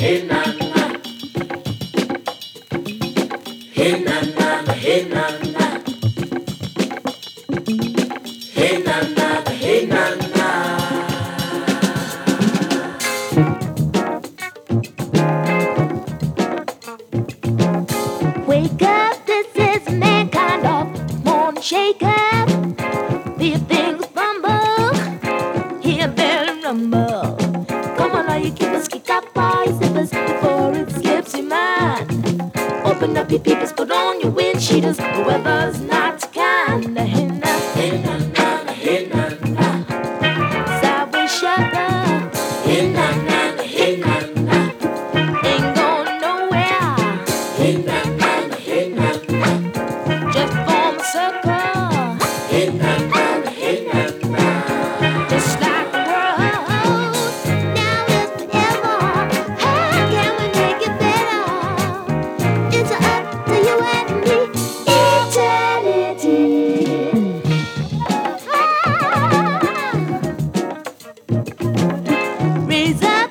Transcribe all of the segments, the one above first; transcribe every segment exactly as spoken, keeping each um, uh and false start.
Wake up, this is mankind of morning shake up. Hear things bumble, hear bells rumble. Come on, all you keepers, kick up all your zippers before it slips your mind. Open up your peepers, put on your wind cheaters. The weather's not kind. Hey, na, hey, na, na, hey, na, na. Sideways shudder. Hey, na, na, hey, na, na. Ain't going nowhere. Hey, na, na, hey, na, na. Just form a circle. Hey, na, na, hey, na, na. Just like the world. Now is forever. How can we make it better? It's up to you and me. Eternity. Ah. Raise up.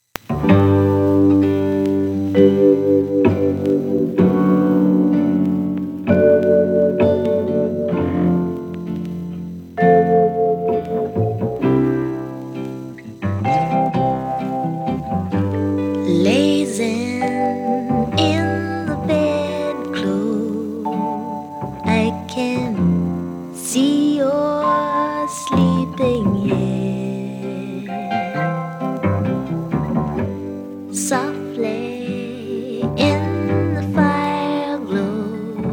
Lazing in the bedclothes, I can see you're sleeping yet. Softly in the fire glow,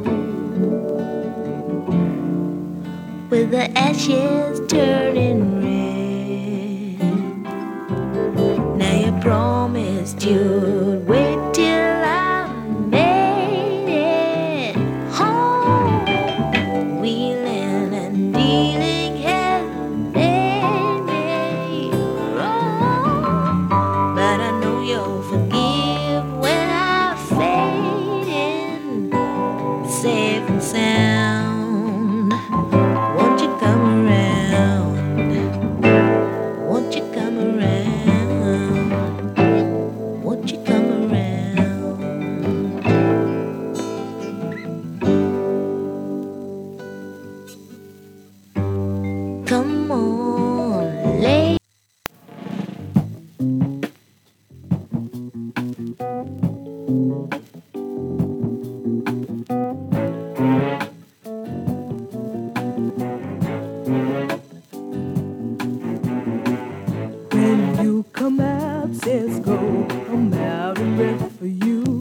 with the ashes turning red. Now you promised you'd wait till I made it home. Wheeling and dealing has made me wrong, but I know you'll forgive when I fade in, safe and sound. Won't you come around? Won't you come around? Won't you come around? Come on, lay. When you come out, says go, I'm out and ready for you.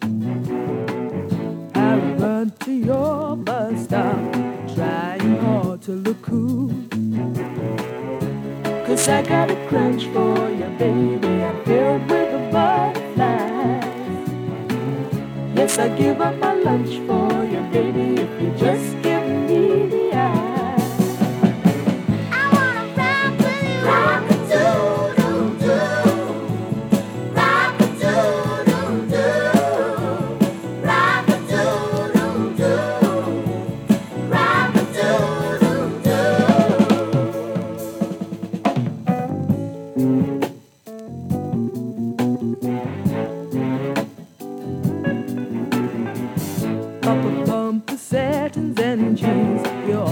I run to your bus stop, trying hard to look cool. Cause I got a crunch for you, baby, I'm filled with the butterflies. Yes, I give up my lunch for you, baby, if you just